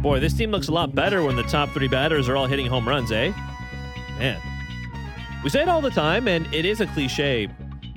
Boy, this team looks a lot better when the top three batters are all hitting home runs, eh? Man. We say it all the time, and it is a cliche.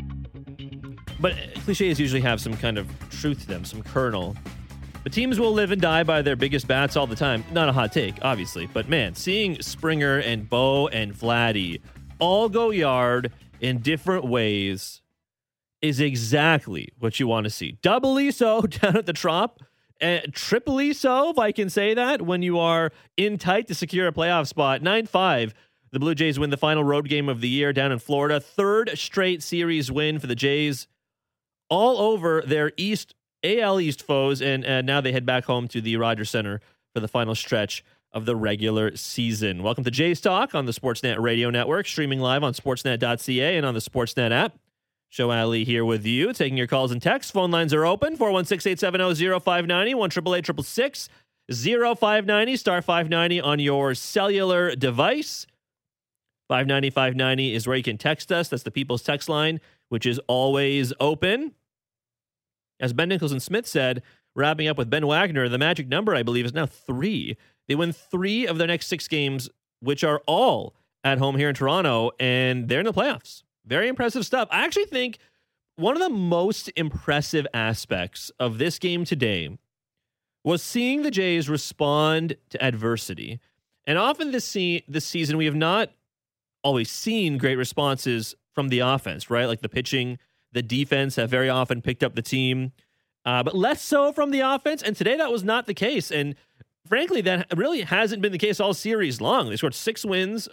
But cliches usually have some kind of truth to them, some kernel. But teams will live and die by their biggest bats all the time. Not a hot take, obviously. But man, seeing Springer and Bo and Vladdy all go yard in different ways is exactly what you want to see. Doubly so down at the Trop. Triply so, if I can say that, when you are in tight to secure a playoff spot. 9-5, the Blue Jays win the final road game of the year down in Florida. Third straight series win for the Jays, all over their AL East foes, and now they head back home to the Rogers Center for the final stretch of the regular season. Welcome to Jays Talk on the Sportsnet Radio Network, streaming live on sportsnet.ca and on the Sportsnet app. Show Ali here with you, taking your calls and texts. Phone lines are open, 416-870-0590, 1-888-666-0590, star 590 on your cellular device. 590-590 is where you can text us. That's the People's Text line, which is always open. As Ben Nicholson-Smith said, wrapping up with Ben Wagner, the magic number, I believe, is now 3. They win 3 of their next 6 games, which are all at home here in Toronto, and they're in the playoffs. Very impressive stuff. I actually think one of the most impressive aspects of this game today was seeing the Jays respond to adversity. And often this season, we have not always seen great responses from the offense, right? Like the pitching, the defense have very often picked up the team, but less so from the offense. And today that was not the case. And frankly, that really hasn't been the case all series long. They scored 6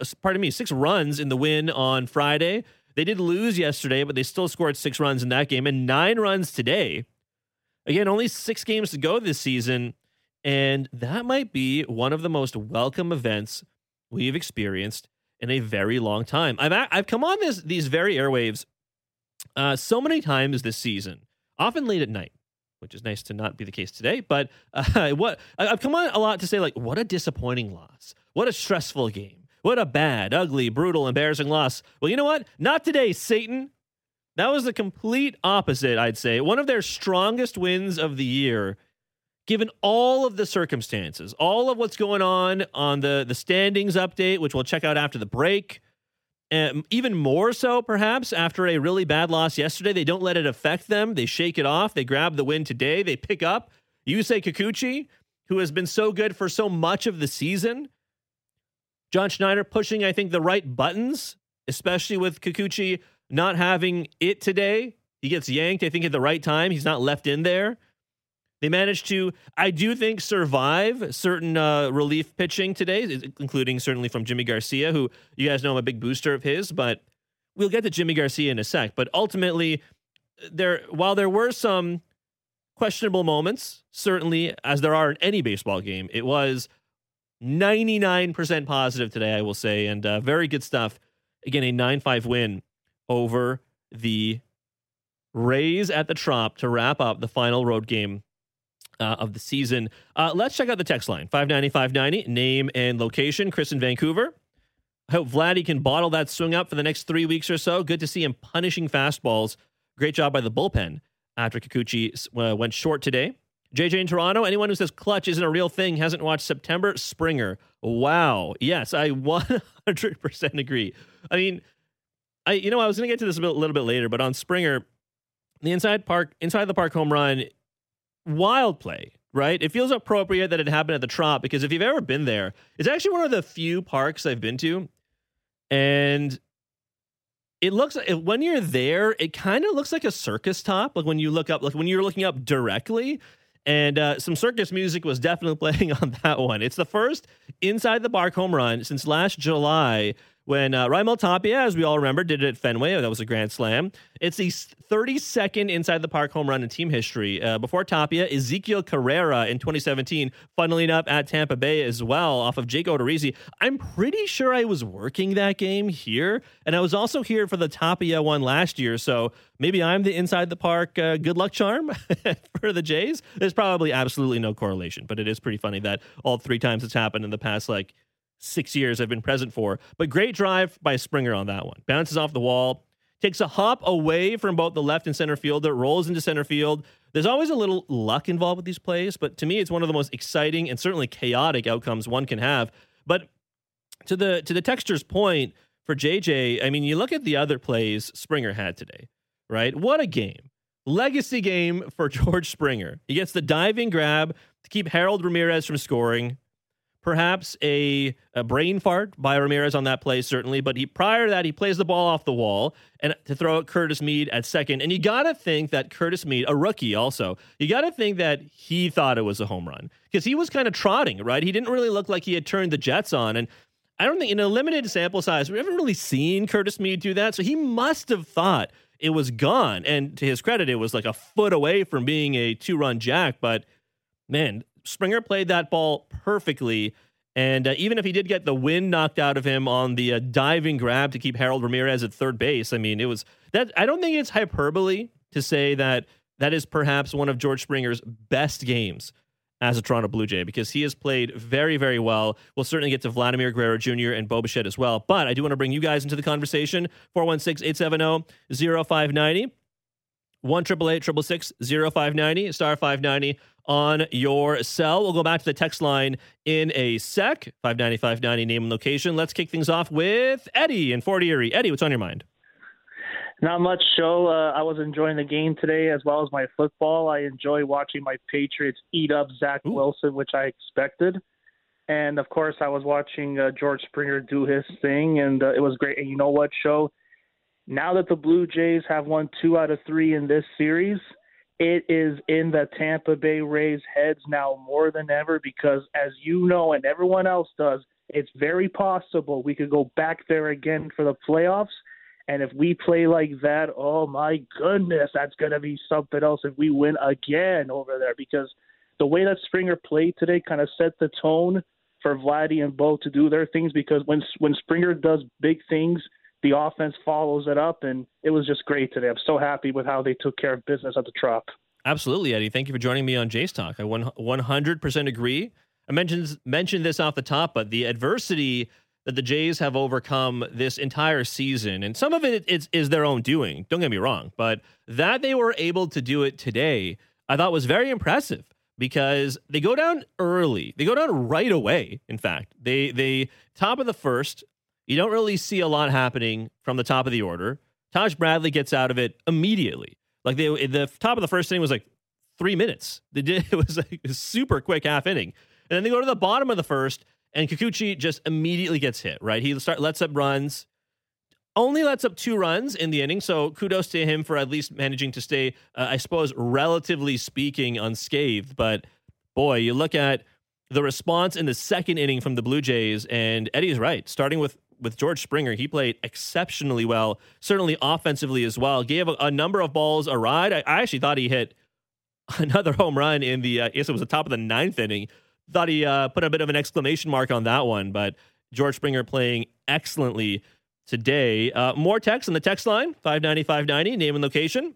runs in the win on Friday. They did lose yesterday, but they still scored 6 runs in that game and 9 runs today. Again, only 6 games to go this season, and that might be one of the most welcome events we've experienced in a very long time. I've come on these very airwaves so many times this season, often late at night, which is nice to not be the case today. But I've come on a lot to say, like, what a disappointing loss. What a stressful game. What a bad, ugly, brutal, embarrassing loss. Well, you know what? Not today, Satan. That was the complete opposite, I'd say. One of their strongest wins of the year, given all of the circumstances, all of what's going on the standings update, which we'll check out after the break. Even more so, perhaps, after a really bad loss yesterday. They don't let it affect them. They shake it off. They grab the win today. They pick up Yusei Kikuchi, who has been so good for so much of the season. John Schneider pushing, I think, the right buttons, especially with Kikuchi not having it today. He gets yanked, I think, at the right time. He's not left in there. They managed to, I do think, survive certain relief pitching today, including certainly from Jimmy Garcia, who you guys know I'm a big booster of his, but we'll get to Jimmy Garcia in a sec. But ultimately, while there were some questionable moments, certainly, as there are in any baseball game, it was 99% positive today, I will say, and very good stuff. Again, a 9-5 win over the Rays at the Trop to wrap up the final road game of the season. Let's check out the text line, 590-590, name and location. Chris in Vancouver. I hope Vladdy can bottle that swing up for the next 3 weeks or so. Good to see him punishing fastballs. Great job by the bullpen after Kikuchi went short today. JJ in Toronto, anyone who says clutch isn't a real thing hasn't watched September Springer. Wow. Yes, I 100% agree. I mean, I was going to get to this a little bit later, but on Springer, the inside the park home run, wild play, right? It feels appropriate that it happened at the Trop because if you've ever been there, it's actually one of the few parks I've been to. And it looks like when you're there, it kind of looks like a circus top. Like when you look up, like when you're looking up directly. And some circus music was definitely playing on that one. It's the first inside the park home run since last July when Raimel Tapia, as we all remember, did it at Fenway. That was a grand slam. It's the 32nd inside the park home run in team history. Before Tapia, Ezekiel Carrera in 2017, funnily enough, at Tampa Bay as well, off of Jake Odorizzi. I'm pretty sure I was working that game here, and I was also here for the Tapia one last year, so maybe I'm the inside the park good luck charm for the Jays. There's probably absolutely no correlation, but it is pretty funny that all 3 times it's happened in the past, 6 years I've been present for. But great drive by Springer on that one. Bounces off the wall, takes a hop away from both the left and center fielder, rolls into center field. There's always a little luck involved with these plays, but to me, it's one of the most exciting and certainly chaotic outcomes one can have. But to the texture's point for JJ, I mean, you look at the other plays Springer had today, right? What a game. Legacy game for George Springer. He gets the diving grab to keep Harold Ramirez from scoring. Perhaps a brain fart by Ramirez on that play, certainly. But prior to that, he plays the ball off the wall and to throw at Curtis Mead at second. And you got to think that Curtis Mead, a rookie also, you got to think that he thought it was a home run because he was kind of trotting, right? He didn't really look like he had turned the Jets on. And I don't think in a limited sample size, we haven't really seen Curtis Mead do that. So he must have thought it was gone. And to his credit, it was like a foot away from being a 2-run jack. But man, Springer played that ball perfectly. And even if he did get the wind knocked out of him on the diving grab to keep Harold Ramirez at third base, I mean, it was that. I don't think it's hyperbole to say that that is perhaps one of George Springer's best games as a Toronto Blue Jay, because he has played very, very well. We'll certainly get to Vladimir Guerrero Jr. and Bo Bichette as well. But I do want to bring you guys into the conversation. 416-870-0590. 1-888-666-0590, star 590 on your cell. We'll go back to the text line in a sec. 590-590, name and location. Let's kick things off with Eddie in Fort Erie. Eddie, what's on your mind? Not much, Joe. I was enjoying the game today as well as my football. I enjoy watching my Patriots eat up Zach Wilson, which I expected. And, of course, I was watching George Springer do his thing, and it was great. And you know what, Joe? Now that the Blue Jays have won 2 out of 3 in this series, it is in the Tampa Bay Rays' heads now more than ever because, as you know and everyone else does, it's very possible we could go back there again for the playoffs. And if we play like that, oh, my goodness, that's going to be something else if we win again over there, because the way that Springer played today kind of set the tone for Vladdy and Bo to do their things, because when Springer does big things, the offense follows it up, and it was just great today. I'm so happy with how they took care of business at the Trop. Absolutely, Eddie. Thank you for joining me on Jays Talk. I 100% agree. I mentioned this off the top, but the adversity that the Jays have overcome this entire season, and some of it is their own doing, don't get me wrong, but that they were able to do it today, I thought was very impressive, because they go down early. They go down right away, in fact. They top of the first. You don't really see a lot happening from the top of the order. Taj Bradley gets out of it immediately. Like the top of the first inning was like 3 minutes. It was like a super quick half inning. And then they go to the bottom of the first, and Kikuchi just immediately gets hit, right? He lets up runs, only lets up 2 runs in the inning. So kudos to him for at least managing to stay, I suppose, relatively speaking, unscathed. But boy, you look at the response in the second inning from the Blue Jays, and Eddie's right. Starting with George Springer, he played exceptionally well, certainly offensively as well. Gave a number of balls a ride. I actually thought he hit another home run in the, I guess it was the top of the 9th inning. Thought he put a bit of an exclamation mark on that one, but George Springer playing excellently today. More text on the text line, 590-590, name and location.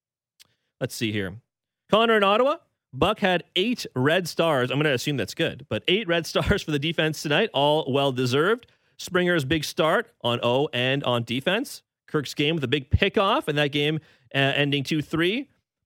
Let's see here. Connor in Ottawa. Buck had 8 red stars. I'm going to assume that's good, but 8 red stars for the defense tonight, all well-deserved. Springer's big start on O and on defense. Kirk's game with a big pickoff, and that game ending 2-3.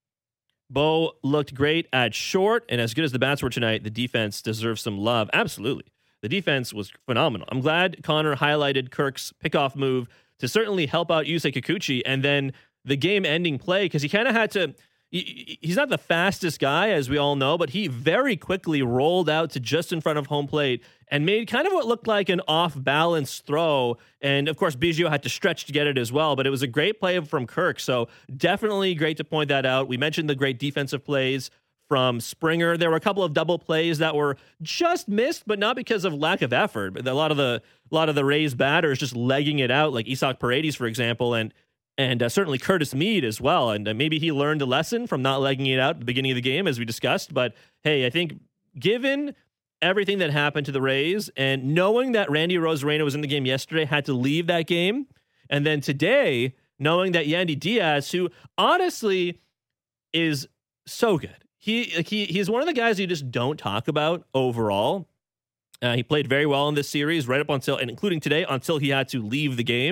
Bo looked great at short, and as good as the bats were tonight, the defense deserves some love. Absolutely. The defense was phenomenal. I'm glad Connor highlighted Kirk's pickoff move to certainly help out Yusei Kikuchi, and then the game-ending play, because he kind of had to... He's not the fastest guy, as we all know, but he very quickly rolled out to just in front of home plate and made kind of what looked like an off-balance throw. And, of course, Biggio had to stretch to get it as well, but it was a great play from Kirk. So definitely great to point that out. We mentioned the great defensive plays from Springer. There were a couple of double plays that were just missed, but not because of lack of effort. But a lot of the Rays batters just legging it out, like Isaac Paredes, for example, and certainly Curtis Mead as well. And maybe he learned a lesson from not legging it out at the beginning of the game, as we discussed. But, hey, I think given everything that happened to the Rays and knowing that Randy Arozarena was in the game yesterday, had to leave that game, and then today, knowing that Yandy Diaz, who honestly is so good. He's one of the guys you just don't talk about overall. He played very well in this series right up until, and including today, until he had to leave the game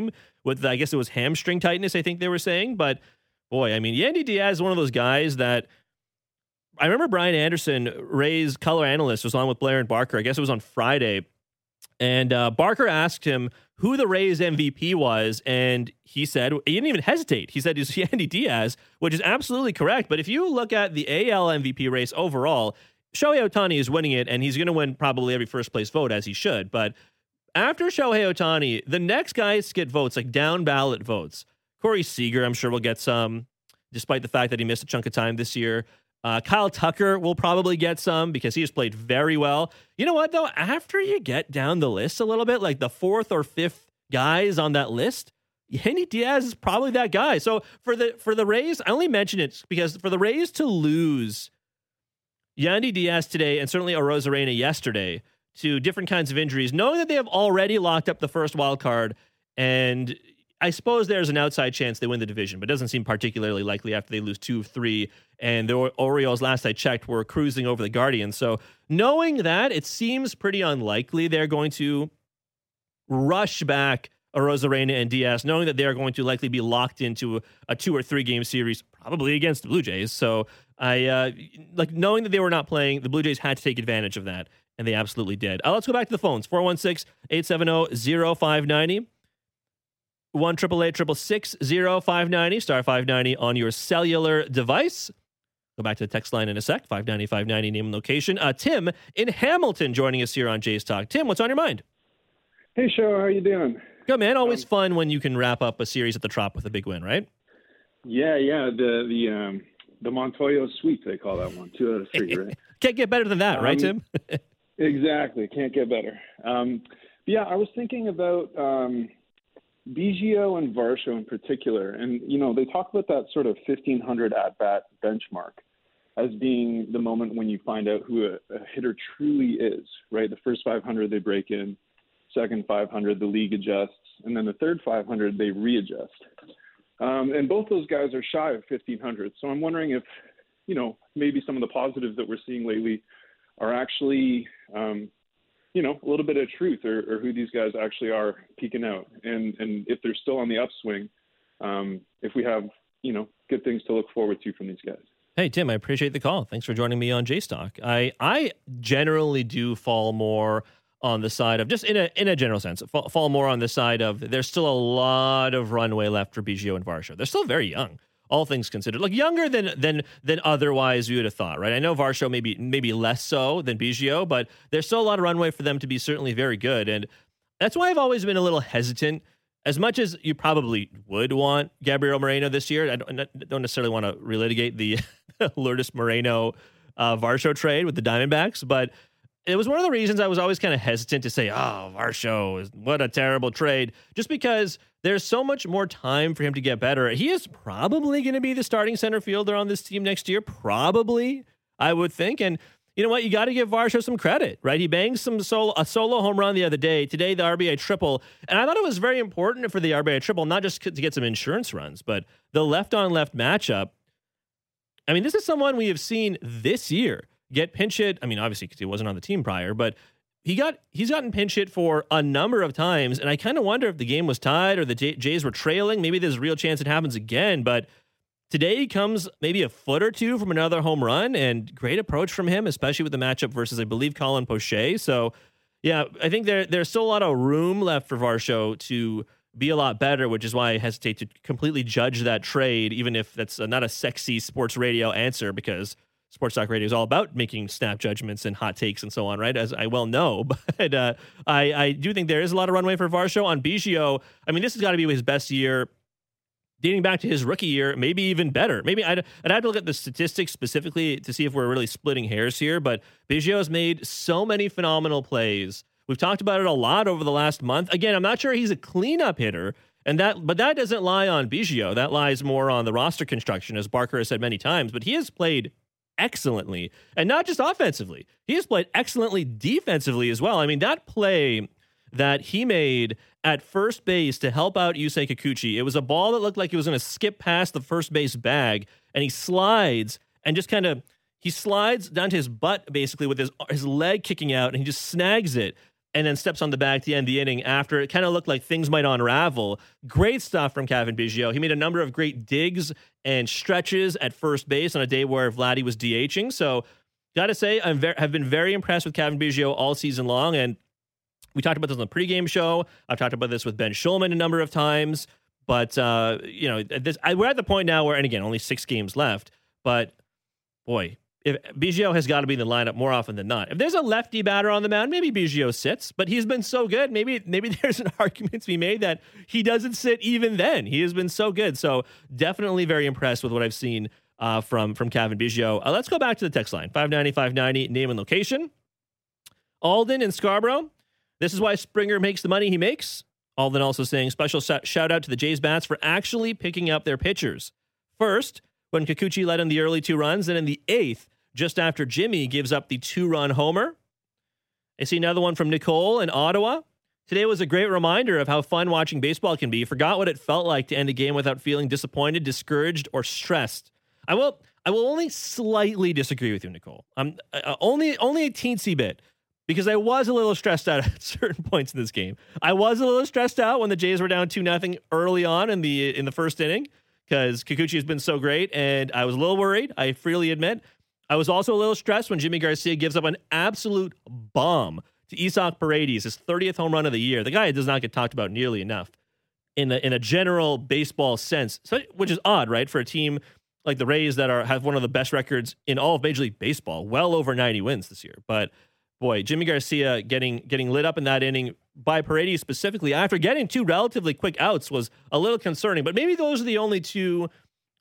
with, I guess it was hamstring tightness, I think they were saying. But boy, I mean, Yandy Diaz is one of those guys that I remember Brian Anderson, Rays color analyst, was on with Blair and Barker. I guess it was on Friday. And Barker asked him who the Rays MVP was, and he said, he didn't even hesitate. He said it's Yandy Diaz, which is absolutely correct. But if you look at the AL MVP race overall, Shohei Ohtani is winning it, and he's going to win probably every first place vote, as he should. But after Shohei Ohtani, the next guys to get votes, like down ballot votes. Corey Seager, I'm sure will get some, despite the fact that he missed a chunk of time this year. Kyle Tucker will probably get some because he has played very well. You know what, though? After you get down the list a little bit, like the fourth or fifth guys on that list, Yandy Diaz is probably that guy. So for the Rays, I only mention it because for the Rays to lose Yandy Diaz today and certainly Arozarena yesterday to different kinds of injuries, knowing that they have already locked up the first wild card, and I suppose there's an outside chance they win the division, but it doesn't seem particularly likely after they lose 2 of 3. And the Orioles, last I checked, were cruising over the Guardians. So knowing that, it seems pretty unlikely they're going to rush back Arozarena and Diaz, knowing that they're going to likely be locked into a 2 or 3 game series, probably against the Blue Jays. So knowing that they were not playing, the Blue Jays had to take advantage of that, and they absolutely did. Let's go back to the phones. 416-870-0590. 1-888-660-590, star 590 on your cellular device. Go back to the text line in a sec, 590-590, name and location. Tim in Hamilton joining us here on Jays Talk. Tim, what's on your mind? Hey, Show, how are you doing? Good, man. Always fun when you can wrap up a series at the Trop with a big win, right? Yeah. The Montoya sweep, they call that one. 2 out of 3, right? Can't get better than that, right, Tim? Exactly. Can't get better. Yeah, I was thinking about Biggio and Varsho in particular. And, they talk about that sort of 1,500 at-bat benchmark as being the moment when you find out who a hitter truly is, right? The first 500, they break in. Second 500, the league adjusts. And then the third 500, they readjust. And both those guys are shy of 1,500. So I'm wondering if, maybe some of the positives that we're seeing lately are actually, a little bit of truth or who these guys actually are peaking out. And if they're still on the upswing, if we have, good things to look forward to from these guys. Hey, Tim, I appreciate the call. Thanks for joining me on J-Stock. I generally do fall more on the side of, just in a general sense, fall more on the side of there's still a lot of runway left for Biggio and Varsho. They're still very young, all things considered. Like younger than otherwise you would have thought, right? I know Varsho maybe less so than Biggio, but there's still a lot of runway for them to be certainly very good. And that's why I've always been a little hesitant. As much as you probably would want Gabriel Moreno this year, I don't necessarily want to relitigate the Lourdes Moreno Varsho trade with the Diamondbacks, but it was one of the reasons I was always kind of hesitant to say, oh, Varsho, what a terrible trade, just because there's so much more time for him to get better. He is probably going to be the starting center fielder on this team next year, probably, I would think. And you know what? You got to give Varsho some credit, right? He banged a solo home run the other day. Today, the RBI triple. And I thought it was very important for the RBI triple, not just to get some insurance runs, but the left-on-left matchup. I mean, this is someone we have seen this year get pinch hit. I mean, obviously, because he wasn't on the team prior, but he's gotten pinch hit for a number of times. And I kind of wonder if the game was tied or the Jays were trailing. Maybe there's a real chance it happens again. But today he comes maybe a foot or two from another home run, and great approach from him, especially with the matchup versus, I believe, Colin Poche. So, yeah, I think there's still a lot of room left for Varsho to be a lot better, which is why I hesitate to completely judge that trade, even if that's not a sexy sports radio answer, because Sports Talk Radio is all about making snap judgments and hot takes and so on, right? As I well know. But I do think there is a lot of runway for Varsho. On Biggio, I mean, this has got to be his best year dating back to his rookie year, maybe even better. Maybe I'd have to look at the statistics specifically to see if we're really splitting hairs here. But Biggio has made so many phenomenal plays. We've talked about it a lot over the last month. Again, I'm not sure he's a cleanup hitter, but that doesn't lie on Biggio. That lies more on the roster construction, as Barker has said many times. But he has played excellently, and not just offensively. He has played excellently defensively as well. I mean, that play that he made at first base to help out Yusei Kikuchi, it was a ball that looked like it was going to skip past the first base bag, and he slides and just he slides down to his butt basically with his leg kicking out, and he just snags it. and then steps on the bag to end the inning after it kind of looked like things might unravel. Great stuff from Cavan Biggio. He made a number of great digs and stretches at first base on a day where Vladdy was DHing. So, got to say, have been very impressed with Cavan Biggio all season long. And we talked about this on the pregame show. I've talked about this with Ben Schulman a number of times. But, we're at the point now where, and again, only 6 games left. But, boy, if Biggio has got to be in the lineup more often than not. If there's a lefty batter on the mound, maybe Biggio sits, but he's been so good. Maybe there's an argument to be made that he doesn't sit even then. He has been so good. So definitely very impressed with what I've seen from Cavan Biggio. Let's go back to the text line, 590-590, name and location. Alden in Scarborough. This is why Springer makes the money he makes. Alden also saying special shout out to the Jays bats for actually picking up their pitchers. First, when Kikuchi led in the early 2 runs, and in the 8th, just after Jimmy gives up the 2-run homer. I see another one from Nicole in Ottawa. Today was a great reminder of how fun watching baseball can be. Forgot what it felt like to end a game without feeling disappointed, discouraged, or stressed. I will only slightly disagree with you, Nicole. Only a teensy bit, because I was a little stressed out at certain points in this game. I was a little stressed out when the Jays were down 2-0 early on in the first inning, because Kikuchi has been so great, and I was a little worried, I freely admit. I was also a little stressed when Jimmy Garcia gives up an absolute bomb to Isaac Paredes, his 30th home run of the year. The guy does not get talked about nearly enough in a general baseball sense, so, which is odd, right, for a team like the Rays that have one of the best records in all of Major League Baseball, well over 90 wins this year. But, boy, Jimmy Garcia getting lit up in that inning by Paredes specifically after getting 2 relatively quick outs was a little concerning. But maybe those are the only 2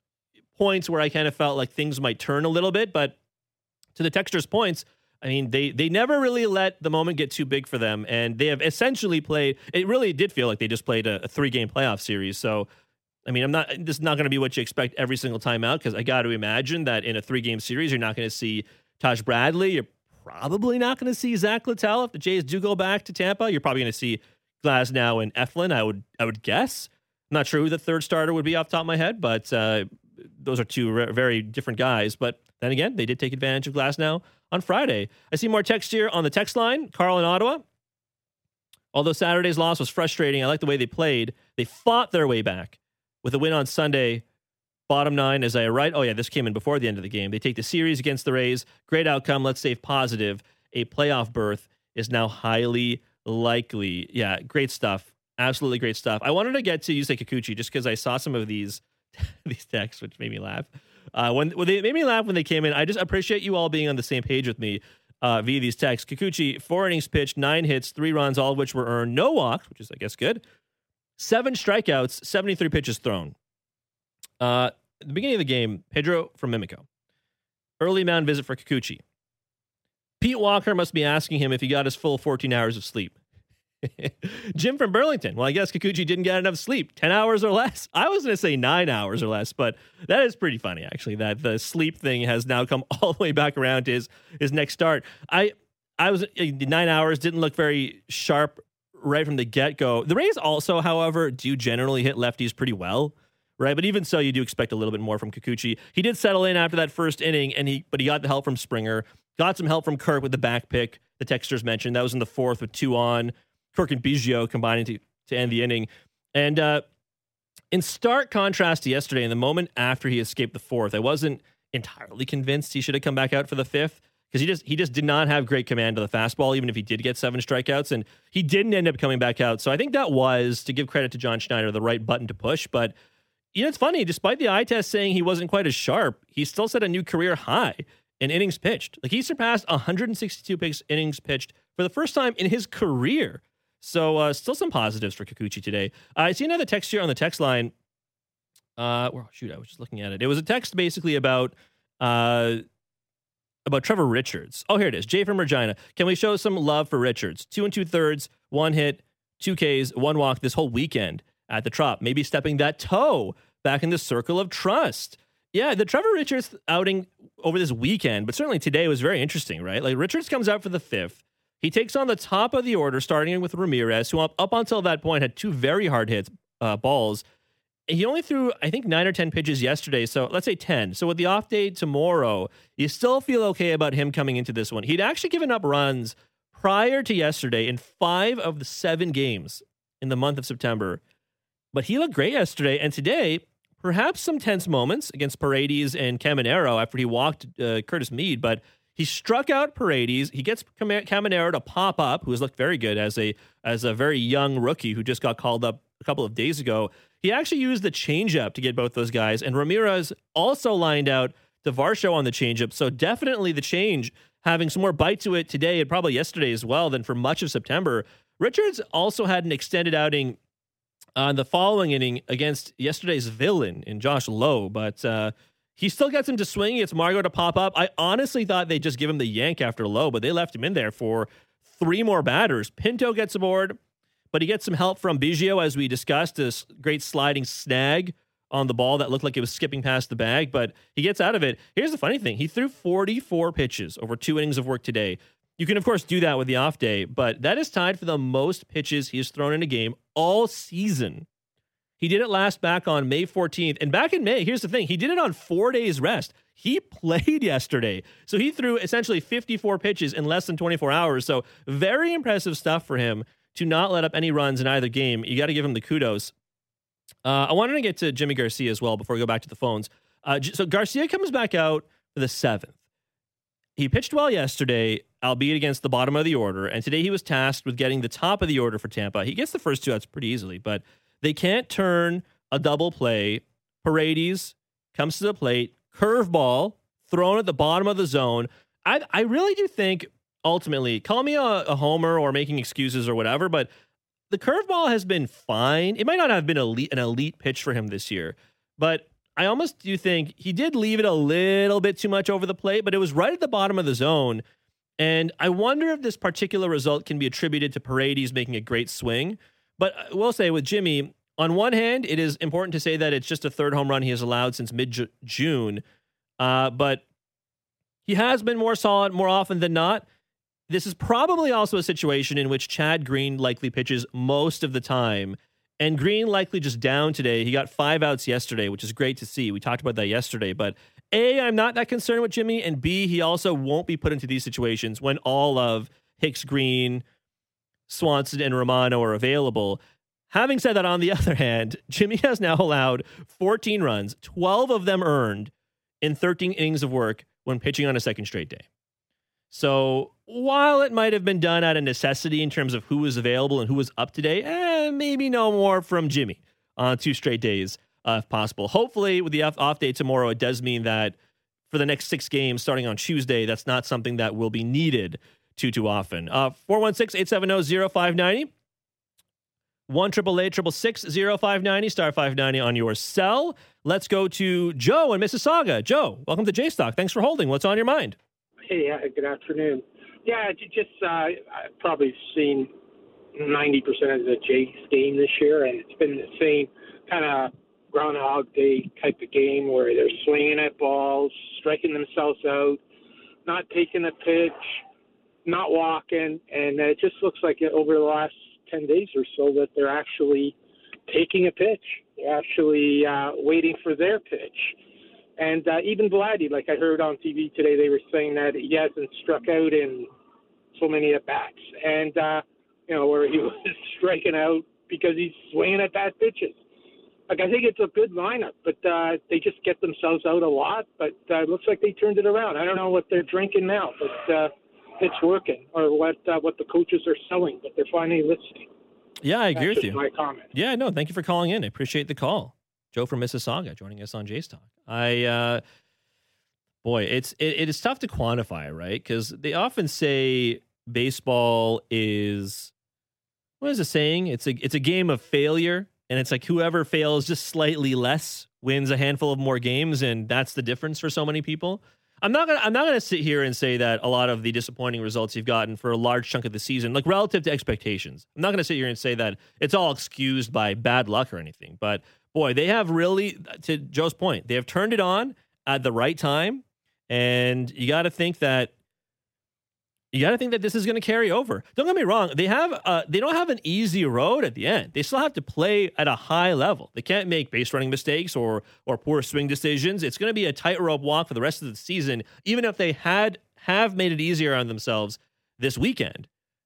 points where I kind of felt like things might turn a little bit. But to the texters' points, I mean, they never really let the moment get too big for them. And they have essentially played, it really did feel like they just played a 3-game playoff series. So, I mean, this is not going to be what you expect every single time out, because I got to imagine that in a 3-game series, you're not going to see Taj Bradley. You're probably not going to see Zach Littell. If the Jays do go back to Tampa, you're probably going to see Glasnow and Eflin, I would guess. I'm not sure who the third starter would be off the top of my head, but those are 2 very different guys. But then again, they did take advantage of Glasnow on Friday. I see more text here on the text line. Carl in Ottawa. Although Saturday's loss was frustrating, I like the way they played. They fought their way back with a win on Sunday. Bottom 9, as I write. Oh, yeah, this came in before the end of the game. They take the series against the Rays. Great outcome. Let's stay positive. A playoff berth is now highly likely. Yeah, great stuff. Absolutely great stuff. I wanted to get to Yusei Kikuchi just because I saw some of these texts, which made me laugh. When they made me laugh when they came in. I just appreciate you all being on the same page with me via these texts. Kikuchi, 4 innings pitched, 9 hits, 3 runs, all of which were earned. No walks, which is, I guess, good. 7 strikeouts, 73 pitches thrown. At the beginning of the game, Pedro from Mimico. Early mound visit for Kikuchi. Pete Walker must be asking him if he got his full 14 hours of sleep. Jim from Burlington. Well, I guess Kikuchi didn't get enough sleep. 10 hours or less. I was going to say 9 hours or less, but that is pretty funny, actually, that the sleep thing has now come all the way back around to his next start. I was 9 hours, didn't look very sharp right from the get-go. The Rays also, however, do generally hit lefties pretty well. Right, but even so, you do expect a little bit more from Kikuchi. He did settle in after that first inning, but he got the help from Springer, got some help from Kirk with the back pick. The texters mentioned that was in the 4th with 2 on. Kirk and Biggio combining to end the inning, and in stark contrast to yesterday, in the moment after he escaped the 4th, I wasn't entirely convinced he should have come back out for the 5th, because he just did not have great command of the fastball, even if he did get 7 strikeouts, and he didn't end up coming back out. So I think that was, to give credit to John Schneider, the right button to push, but. You know, it's funny, despite the eye test saying he wasn't quite as sharp, he still set a new career high in innings pitched. Like, he surpassed 162 innings pitched for the first time in his career. So still some positives for Kikuchi today. I see another text here on the text line. I was just looking at it. It was a text basically about Trevor Richards. Oh, here it is. Jay from Regina. Can we show some love for Richards? 2 2/3, 1 hit, 2 Ks, 1 walk this whole weekend at the Trop. Maybe stepping that toe back in the circle of trust. Yeah, the Trevor Richards outing over this weekend, but certainly today was very interesting, right? Like, Richards comes out for the 5th. He takes on the top of the order, starting with Ramirez, who up until that point had 2 very hard hits, balls. He only threw, I think, 9 or 10 pitches yesterday, so let's say 10. So with the off day tomorrow, you still feel okay about him coming into this one. He'd actually given up runs prior to yesterday in 5 of the 7 games in the month of September. But he looked great yesterday. And today, perhaps some tense moments against Paredes and Caminero after he walked Curtis Mead. But he struck out Paredes. He gets Caminero to pop up, who has looked very good as a very young rookie who just got called up a couple of days ago. He actually used the changeup to get both those guys. And Ramirez also lined out to Varsho on the changeup. So definitely the change having some more bite to it today and probably yesterday as well than for much of September. Richards also had an extended outing on the following inning against yesterday's villain in Josh Lowe, but he still gets him to swing. It's Margot to pop up. I honestly thought they'd just give him the yank after Lowe, but they left him in there for 3 more batters. Pinto gets aboard, but he gets some help from Biggio, as we discussed, this great sliding snag on the ball that looked like it was skipping past the bag, but he gets out of it. Here's the funny thing. He threw 44 pitches over 2 innings of work today. You can, of course, do that with the off day, but that is tied for the most pitches he has thrown in a game all season. He did it last back on May 14th. And back in May, here's the thing. He did it on 4 days rest. He played yesterday. So he threw essentially 54 pitches in less than 24 hours. So very impressive stuff for him to not let up any runs in either game. You got to give him the kudos. I wanted to get to Jimmy Garcia as well before we go back to the phones. So Garcia comes back out for the 7th. He pitched well yesterday, albeit against the bottom of the order, and today he was tasked with getting the top of the order for Tampa. He gets the first 2 outs pretty easily, but they can't turn a double play. Paredes comes to the plate, curveball thrown at the bottom of the zone. I really do think, ultimately, call me a homer or making excuses or whatever, but the curveball has been fine. It might not have been an elite pitch for him this year, but I almost do think he did leave it a little bit too much over the plate, but it was right at the bottom of the zone. And I wonder if this particular result can be attributed to Paredes making a great swing. But I will say with Jimmy, on one hand, it is important to say that it's just a 3rd home run he has allowed since mid-June. But he has been more solid more often than not. This is probably also a situation in which Chad Green likely pitches most of the time. And Green likely just down today. He got 5 outs yesterday, which is great to see. We talked about that yesterday. But A, I'm not that concerned with Jimmy. And B, he also won't be put into these situations when all of Hicks, Green, Swanson, and Romano are available. Having said that, on the other hand, Jimmy has now allowed 14 runs, 12 of them earned in 13 innings of work when pitching on a second straight day. So while it might have been done out of necessity in terms of who was available and who was up today, maybe no more from Jimmy on 2 straight days if possible. Hopefully with the off day tomorrow, it does mean that for the next 6 games starting on Tuesday, that's not something that will be needed too often. 416-870-0590. 1-888-666-0590, star 590 on your cell. Let's go to Joe in Mississauga. Joe, welcome to J-Stock. Thanks for holding. What's on your mind? Hey, good afternoon. Yeah, I've probably seen 90% of the Jays game this year, and it's been the same kind of Groundhog Day type of game where they're swinging at balls, striking themselves out, not taking a pitch, not walking, and it just looks like over the last 10 days or so that they're actually taking a pitch. They're actually waiting for their pitch. And even Vladdy, like I heard on TV today, they were saying that he hasn't struck out in so many at-bats. And, where he was striking out because he's swinging at bad pitches. Like, I think it's a good lineup, but they just get themselves out a lot. But it looks like they turned it around. I don't know what they're drinking now, but it's working, or what the coaches are selling, but they're finally listening. Yeah, I agree with you. My comment. Yeah, no, thank you for calling in. I appreciate the call. Joe from Mississauga joining us on J-Stock. It is tough to quantify, right? Because they often say baseball is, what is the saying? It's a game of failure, and it's like whoever fails just slightly less wins a handful of more games, and that's the difference for so many people. I'm not gonna sit here and say that a lot of the disappointing results you've gotten for a large chunk of the season, like relative to expectations, I'm not gonna sit here and say that it's all excused by bad luck or anything. But boy, they have really, to Joe's point, they have turned it on at the right time, and you got to think that this is going to carry over. Don't get me wrong; they don't have an easy road at the end. They still have to play at a high level. They can't make base running mistakes or poor swing decisions. It's going to be a tightrope walk for the rest of the season, even if they have made it easier on themselves this weekend.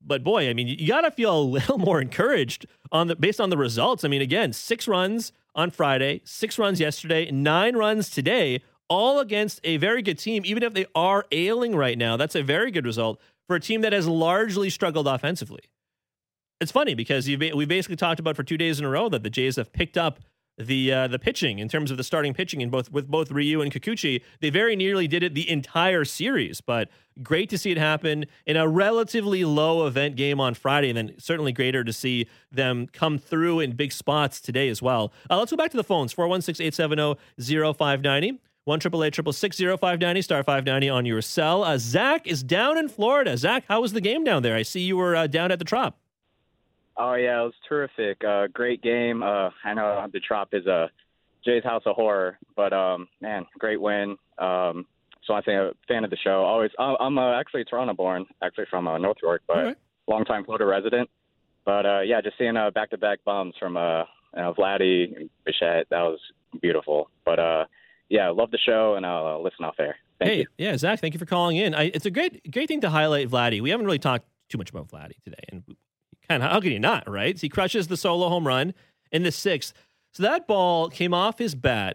But boy, I mean, you got to feel a little more encouraged based on the results. I mean, again, 6 runs on Friday, 6 runs yesterday, 9 runs today, all against a very good team. Even if they are ailing right now, that's a very good result for a team that has largely struggled offensively. It's funny because we basically talked about for 2 days in a row that the Jays have picked up the pitching in terms of the starting pitching with both Ryu and Kikuchi. They very nearly did it the entire series, but great to see it happen in a relatively low event game on Friday, and then certainly greater to see them come through in big spots today as well. Let's go back to the phones. 416-870-0590. 1-888-660-590, star 590 on your cell. Zach is down in Florida. Zach, how was the game down there? I see you were down at the Trop. Oh, yeah, it was terrific. Great game. I know the Trop is a Jay's House of Horror, but, man, great win. So I think a fan of the show. I'm actually Toronto-born, actually from North York, but longtime Florida resident. But, yeah, just seeing back-to-back bombs from Vladdy and Bichette, that was beautiful. But, yeah, love the show, and I'll listen off air. Thank you. Yeah, Zach, thank you for calling in. It's a great thing to highlight Vladdy. We haven't really talked too much about Vladdy today, and kind of, how can you not, right? So he crushes the solo home run in the 6th. So that ball came off his bat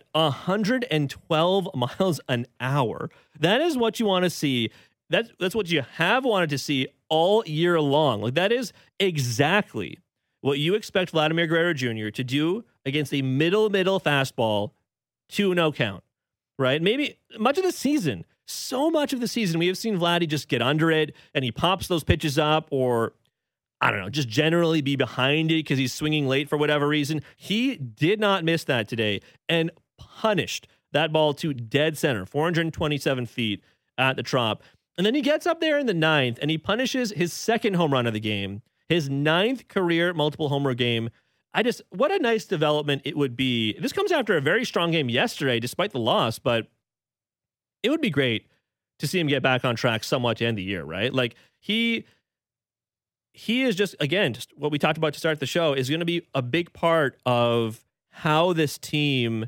112 miles an hour. That is what you want to see. That's what you have wanted to see all year long. Like, that is exactly what you expect Vladimir Guerrero Jr. to do against a middle fastball, 2-0 count, right? Maybe much of the season, so much of the season, we have seen Vladdy just get under it and he pops those pitches up, or I don't know, just generally be behind it because he's swinging late for whatever reason. He did not miss that today and punished that ball to dead center, 427 feet at the Trop. And then he gets up there in the 9th and he punishes his 2nd home run of the game, his 9th career multiple homer game. What a nice development it would be. This comes after a very strong game yesterday, despite the loss, but it would be great to see him get back on track somewhat to end the year, right? Like, he is just what we talked about to start the show, is going to be a big part of how this team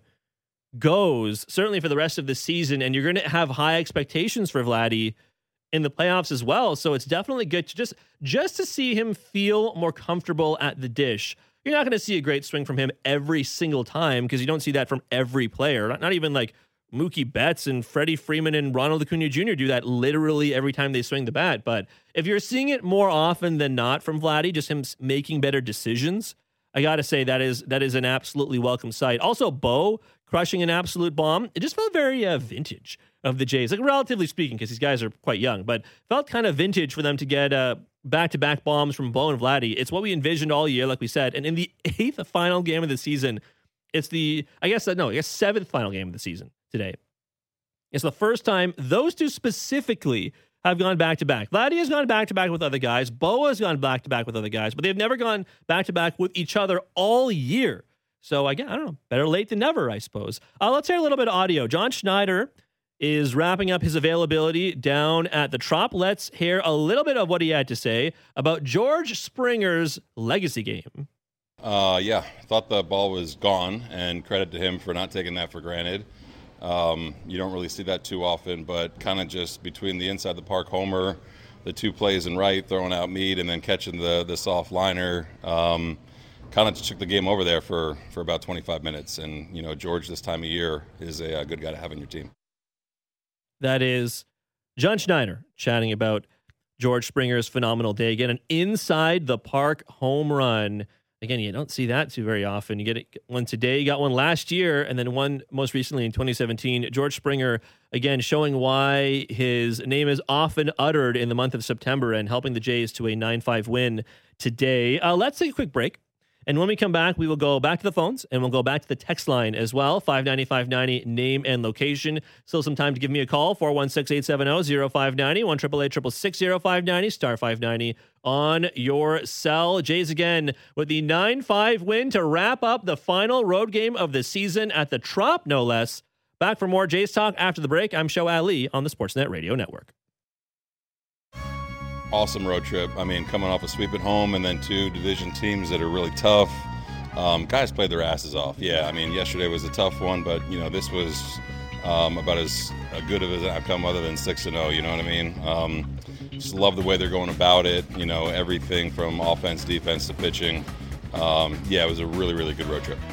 goes, certainly for the rest of the season. And you're going to have high expectations for Vladdy in the playoffs as well. So it's definitely good to just to see him feel more comfortable at the dish. You're not going to see a great swing from him every single time, because you don't see that from every player. Not even like Mookie Betts and Freddie Freeman and Ronald Acuna Jr. do that literally every time they swing the bat. But if you're seeing it more often than not from Vladdy, just him making better decisions, I got to say that is an absolutely welcome sight. Also, Bo crushing an absolute bomb. It just felt very vintage of the Jays, like relatively speaking, because these guys are quite young, but felt kind of vintage for them to get back-to-back bombs from Bo and Vladdy. It's what we envisioned all year, like we said. And in the 8th final game of the season, it's the, I guess 7th final game of the season today. It's the first time those two specifically have gone back-to-back. Vladdy has gone back-to-back with other guys. Bo has gone back-to-back with other guys, but they've never gone back-to-back with each other all year. So, again, I don't know, better late than never, I suppose. Let's hear a little bit of audio. John Schneider is wrapping up his availability down at the Trop. Let's hear a little bit of what he had to say about George Springer's legacy game. Yeah, thought the ball was gone, and credit to him for not taking that for granted. You don't really see that too often, but kind of just between the inside the park homer, the 2 plays in right, throwing out Mead, and then catching the soft liner, kind of took the game over there for about 25 minutes. And, you know, George this time of year is a good guy to have on your team. That is John Schneider chatting about George Springer's phenomenal day. Again, an inside the park home run. Again, you don't see that too very often. You get one today, you got one last year, and then one most recently in 2017. George Springer, again, showing why his name is often uttered in the month of September and helping the Jays to a 9-5 win today. Let's take a quick break. And when we come back, we will go back to the phones and we'll go back to the text line as well. 590-590, name and location. Still some time to give me a call. 416-870-0590, 1-888-660-590, star 590 on your cell. Jays again with the 9-5 win to wrap up the final road game of the season at the Trop, no less. Back for more Jays talk after the break. I'm Show Ali on the Sportsnet Radio Network. Awesome road trip. I mean, coming off a sweep at home and then 2 division teams that are really tough. Guys played their asses off. Yeah, I mean, yesterday was a tough one, but, you know, this was about as good of an outcome other than 6-0. You know what I mean? Just love the way they're going about it. You know, everything from offense, defense to pitching. Yeah, it was a really, really good road trip.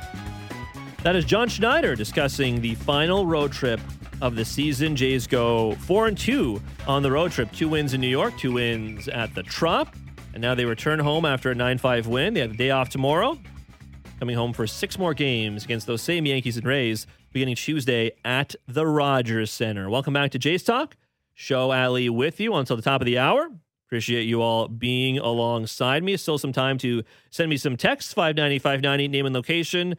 That is John Schneider discussing the final road trip of the season. Jays go 4-2 on the road trip. 2 wins in New York, 2 wins at the Trop. And now they return home after a 9-5 win. They have the day off tomorrow. Coming home for 6 more games against those same Yankees and Rays beginning Tuesday at the Rogers Center. Welcome back to Jays Talk. Show Ali with you until the top of the hour. Appreciate you all being alongside me. Still some time to send me some texts. 590-590, name and location.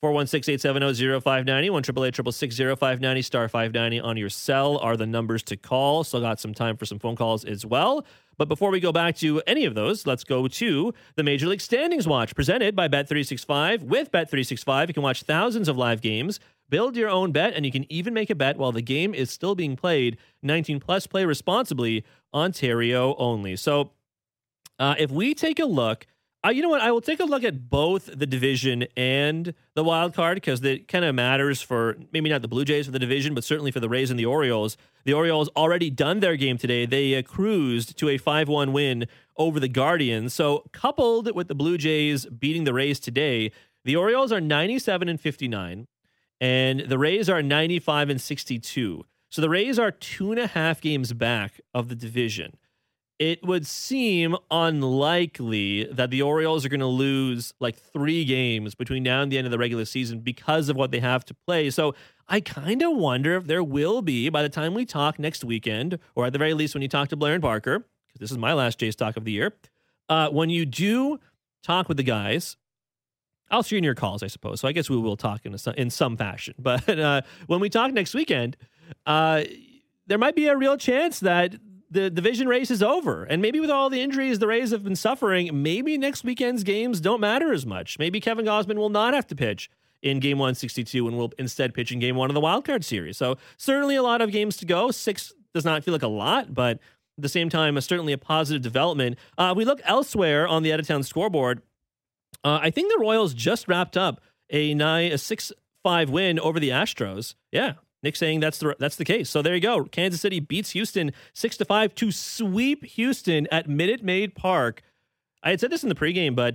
416-870-0590, 1-888-660-590, star 590 on your cell are the numbers to call. Still got some time for some phone calls as well. But before we go back to any of those, let's go to the Major League Standings Watch presented by Bet365. With Bet365, you can watch thousands of live games, build your own bet, and you can even make a bet while the game is still being played. 19 plus, play responsibly, Ontario only. So if we take a look, you know what? I will take a look at both the division and the wild card because it kind of matters for maybe not the Blue Jays for the division, but certainly for the Rays and the Orioles. The Orioles already done their game today. They cruised to a 5-1 win over the Guardians. So coupled with the Blue Jays beating the Rays today, the Orioles are 97-59 and the Rays are 95-62. So the Rays are 2.5 games back of the division. It would seem unlikely that the Orioles are going to lose like 3 games between now and the end of the regular season because of what they have to play. So I kind of wonder if there will be, by the time we talk next weekend, or at the very least when you talk to Blair and Parker, because this is my last Jays Talk of the year, when you do talk with the guys, I'll screen your calls, I suppose. So I guess we will talk in some fashion. But when we talk next weekend, there might be a real chance that the division race is over. And maybe with all the injuries the Rays have been suffering, maybe next weekend's games don't matter as much. Maybe Kevin Gausman will not have to pitch in Game 162 and will instead pitch in Game 1 of the Wild Card Series. So certainly a lot of games to go. 6 does not feel like a lot, but at the same time, certainly a positive development. We look elsewhere on the out-of-town scoreboard. I think the Royals just wrapped up a 6-5 win over the Astros. Yeah. Nick saying that's the case. So there you go. Kansas City beats Houston 6-5 to sweep Houston at Minute Maid Park. I had said this in the pregame, but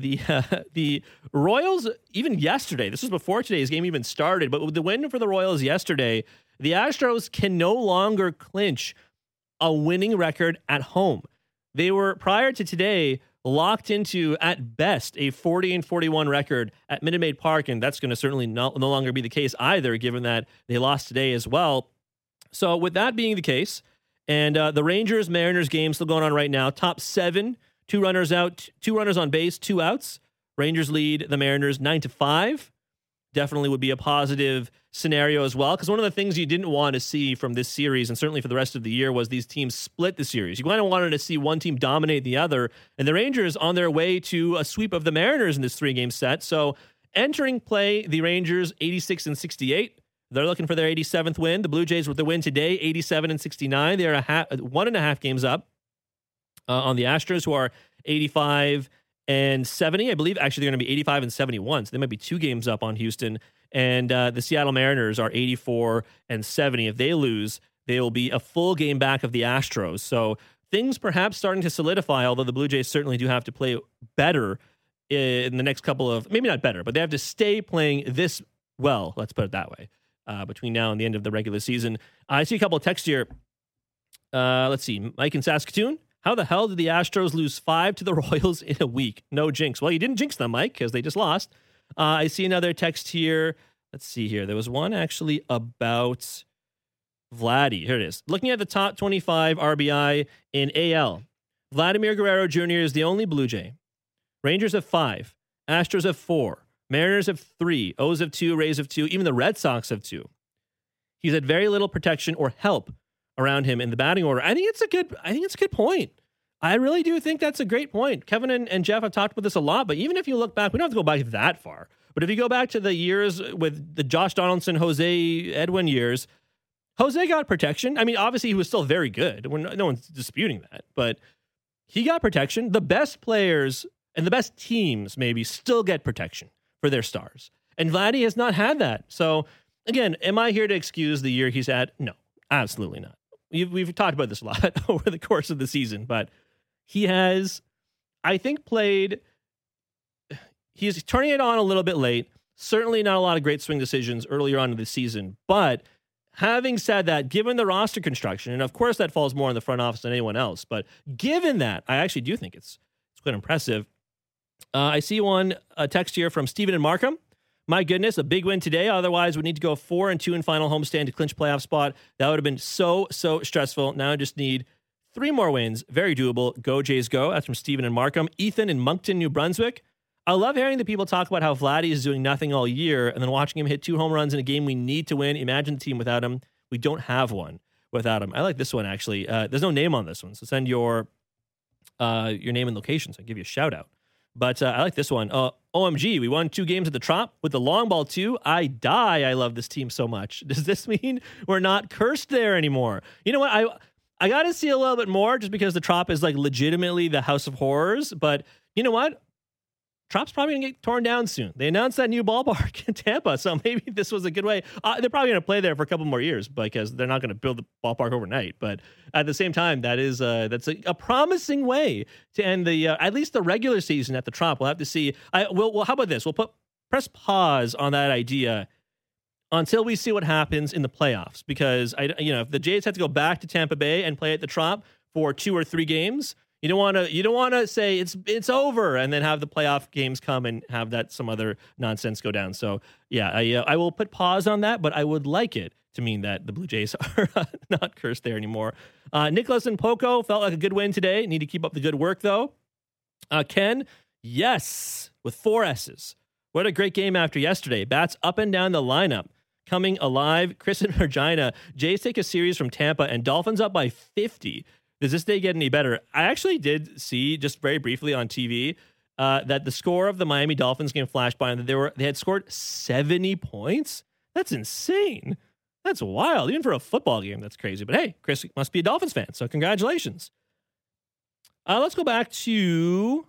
the Royals, even yesterday, this was before today's game even started, but with the win for the Royals yesterday, the Astros can no longer clinch a winning record at home. They were, prior to today, locked into, at best, a 40-41 record at Minute Maid Park, and that's going to certainly no longer be the case either, given that they lost today as well. So with that being the case, and the Rangers-Mariners game still going on right now, top 7, 2 runners out, 2 runners on base, 2 outs. Rangers lead the Mariners 9-5. Definitely would be a positive scenario as well, because one of the things you didn't want to see from this series, and certainly for the rest of the year, was these teams split the series. You kind of wanted to see one team dominate the other, and the Rangers on their way to a sweep of the Mariners in this 3-game set. So entering play, the Rangers 86-68. They're looking for their 87th win. The Blue Jays with the win today, 87-69. They are 1.5 games up on the Astros, who are 85-70. I believe actually they're going to be 85-71. So they might be 2 games up on Houston. And the Seattle Mariners are 84-70. If they lose, they will be a full game back of the Astros. So things perhaps starting to solidify, although the Blue Jays certainly do have to play better in the next couple of, maybe not better, but they have to stay playing this well, let's put it that way, between now and the end of the regular season. I see a couple of texts here. Let's see. Mike in Saskatoon. How the hell did the Astros lose 5 to the Royals in a week? No jinx. Well, you didn't jinx them, Mike, because they just lost. I see another text here. Let's see here. There was one actually about Vladdy. Here it is. Looking at the top 25 RBI in AL, Vladimir Guerrero Jr. is the only Blue Jay. Rangers have 5. Astros have 4. Mariners have 3. O's have 2. Rays have 2. Even the Red Sox have 2. He's had very little protection or help around him in the batting order. I think it's a good point. I really do think that's a great point. Kevin and Jeff have talked about this a lot, but even if you look back, we don't have to go back that far. But if you go back to the years with the Josh Donaldson, Jose Edwin years, Jose got protection. I mean, obviously he was still very good. No one's disputing that, but he got protection. The best players and the best teams maybe still get protection for their stars. And Vladdy has not had that. So again, am I here to excuse the year he's had? No, absolutely not. We've talked about this a lot over the course of the season, but he has, I think, he's turning it on a little bit late. Certainly not a lot of great swing decisions earlier on in the season. But having said that, given the roster construction, and of course that falls more on the front office than anyone else, but given that, I actually do think it's quite impressive. I see a text here from Stephen and Markham. My goodness, a big win today. Otherwise, we need to go 4-2 in final homestand to clinch playoff spot. That would have been so stressful. Now I just need 3 more wins. Very doable. Go Jays go. That's from Stephen and Markham. Ethan in Moncton, New Brunswick. I love hearing the people talk about how Vladdy is doing nothing all year and then watching him hit 2 home runs in a game we need to win. Imagine the team without him. We don't have one without him. I like this one, actually. There's no name on this one, so send your name and location so I can give you a shout out. But I like this one. OMG, we won 2 games at the Trop with the long ball too. I love this team so much. Does this mean we're not cursed there anymore? You know what? I got to see a little bit more just because the Trop is like legitimately the House of Horrors. But you know what? Trop's probably going to get torn down soon. They announced that new ballpark in Tampa, so maybe this was a good way. They're probably going to play there for a couple more years because they're not going to build the ballpark overnight. But at the same time, that's a promising way to end the at least the regular season at the Trop. We'll have to see. Well, how about this? We'll press pause on that idea until we see what happens in the playoffs. Because if the Jays have to go back to Tampa Bay and play at the Trop for 2 or 3 games. You don't want to say it's over and then have the playoff games come and have that some other nonsense go down. So yeah, I will put pause on that, but I would like it to mean that the Blue Jays are not cursed there anymore. Nicholas and Poco felt like a good win today. Need to keep up the good work though. Ken, yes, with 4 S's. What a great game after yesterday. Bats up and down the lineup. Coming alive. Chris in Regina. Jays take a series from Tampa and Dolphins up by 50. Does this day get any better? I actually did see just very briefly on TV that the score of the Miami Dolphins game flashed by and they had scored 70 points. That's insane. That's wild. Even for a football game, that's crazy. But hey, Chris must be a Dolphins fan, so congratulations. Let's go back to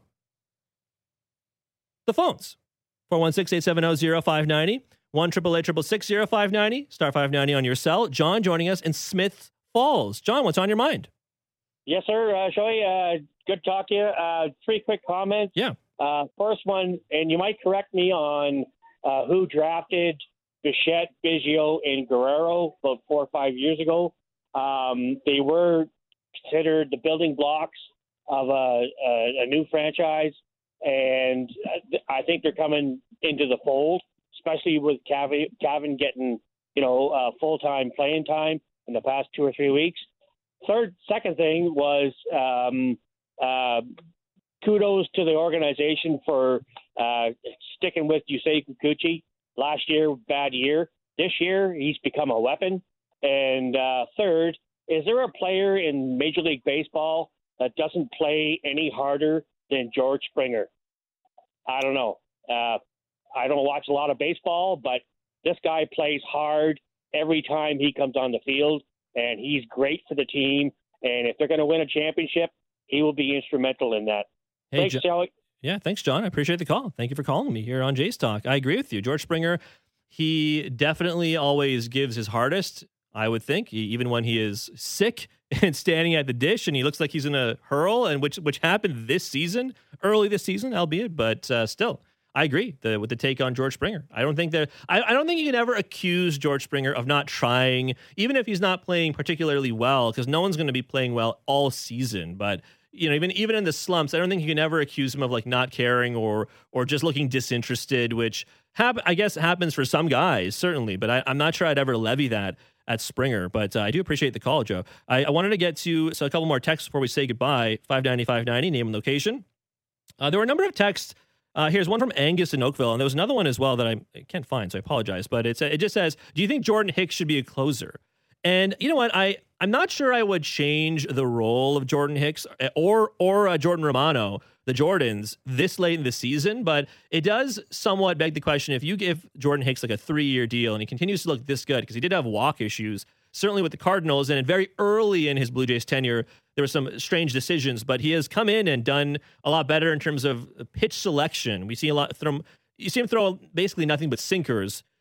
the phones. 416-870-0590, 1-888-666-0590, star 590 on your cell. John joining us in Smith Falls. John, what's on your mind? Yes, sir. Shoei, good to talk to you. 3 quick comments. Yeah. First one, and you might correct me on who drafted Bichette, Biggio, and Guerrero about 4 or 5 years ago. They were considered the building blocks of a new franchise, and I think they're coming into the fold, especially with Cavan getting full-time playing time in the past 2 or 3 weeks. Second thing was kudos to the organization for sticking with Yusei Kikuchi. Last year, bad year. This year, he's become a weapon. And third, is there a player in Major League Baseball that doesn't play any harder than George Springer? I don't know. I don't watch a lot of baseball, but this guy plays hard every time he comes on the field. And he's great for the team. And if they're going to win a championship, he will be instrumental in that. Hey, thanks, Joey. Yeah, thanks, John. I appreciate the call. Thank you for calling me here on Jays Talk. I agree with you. George Springer, he definitely always gives his hardest, I would think, even when he is sick and standing at the dish and he looks like he's in a hurl, and which happened early this season, albeit, but still. I agree with the take on George Springer. I don't think you can ever accuse George Springer of not trying, even if he's not playing particularly well, because no one's going to be playing well all season. But even in the slumps, I don't think you can ever accuse him of like not caring or just looking disinterested, which I guess happens for some guys certainly. But I'm not sure I'd ever levy that at Springer. But I do appreciate the call, Joe. I wanted to get to a couple more texts before we say goodbye. 590-590, name and location. There were a number of texts. Here's one from Angus in Oakville, and there was another one as well that I can't find, so I apologize. But it just says, do you think Jordan Hicks should be a closer? And you know what? I'm not sure I would change the role of Jordan Hicks or Jordan Romano, the Jordans, this late in the season, but it does somewhat beg the question, if you give Jordan Hicks like a 3-year deal and he continues to look this good, because he did have walk issues, certainly with the Cardinals, and very early in his Blue Jays tenure, there were some strange decisions, but he has come in and done a lot better in terms of pitch selection. We see you see him throw basically nothing but sinkers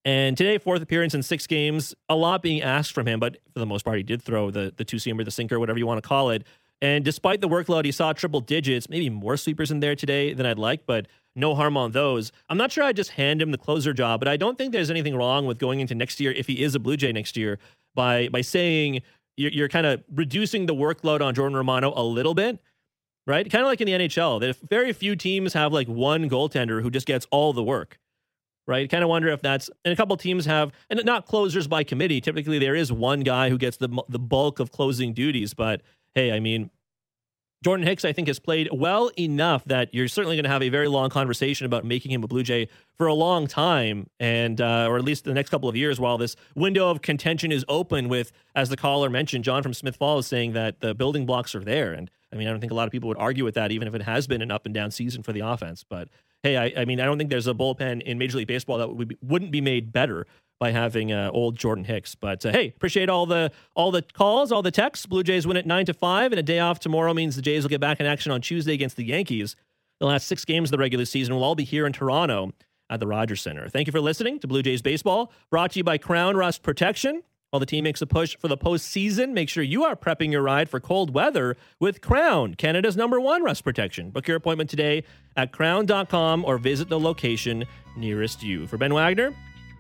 And today, 4th appearance in 6 games, a lot being asked from him, but for the most part, he did throw the two-seamer, the sinker, whatever you want to call it. And despite the workload, he saw triple digits, maybe more sweepers in there today than I'd like, but no harm on those. I'm not sure I'd just hand him the closer job, but I don't think there's anything wrong with going into next year, if he is a Blue Jay next year, by saying you're kind of reducing the workload on Jordan Romano a little bit, right? Kind of like in the NHL, that if very few teams have like one goaltender who just gets all the work. Right? Kind of wonder if that's, and a couple teams have, and not closers by committee. Typically, there is one guy who gets the bulk of closing duties. But hey, I mean, Jordan Hicks, I think, has played well enough that you're certainly going to have a very long conversation about making him a Blue Jay for a long time, and or at least the next couple of years while this window of contention is open. With, as the caller mentioned, John from Smith Falls saying that the building blocks are there, and I mean, I don't think a lot of people would argue with that, even if it has been an up and down season for the offense, but. Hey, I mean, I don't think there's a bullpen in Major League Baseball that wouldn't be made better by having old Jordan Hicks. But hey, appreciate all the calls, all the texts. Blue Jays win at 9-5, and a day off tomorrow means the Jays will get back in action on Tuesday against the Yankees. The last 6 games of the regular season will all be here in Toronto at the Rogers Center. Thank you for listening to Blue Jays Baseball, brought to you by Crown Rust Protection. While the team makes a push for the postseason, make sure you are prepping your ride for cold weather with Crown, Canada's #1 rust protection. Book your appointment today at crown.com or visit the location nearest you. For Ben Wagner,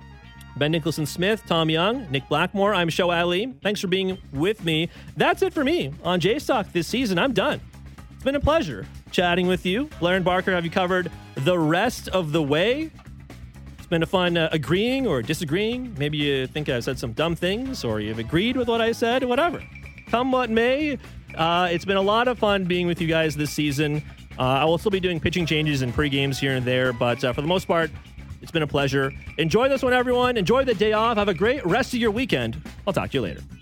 Ben Nicholson-Smith, Tom Young, Nick Blackmore, I'm Show Ali. Thanks for being with me. That's it for me on Jays Talk this season. I'm done. It's been a pleasure chatting with you. Blair and Barker have you covered the rest of the way. Been a fun agreeing or disagreeing. Maybe you think I said some dumb things, or you've agreed with what I said, whatever. Come what may, it's been a lot of fun being with you guys this season. I will still be doing pitching changes and pre-games here and there, but for the most part, it's been a pleasure. Enjoy this one, everyone. Enjoy the day off. Have a great rest of your weekend. I'll talk to you later.